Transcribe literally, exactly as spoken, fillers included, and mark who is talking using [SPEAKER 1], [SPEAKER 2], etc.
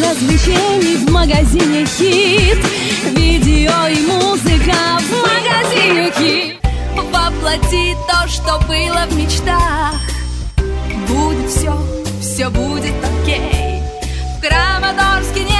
[SPEAKER 1] развлечений в магазине Хит. Видео и музыка в магазине Хит. Воплоти то, что было в мечтах. Будет все, все будет окей. В Краматорске не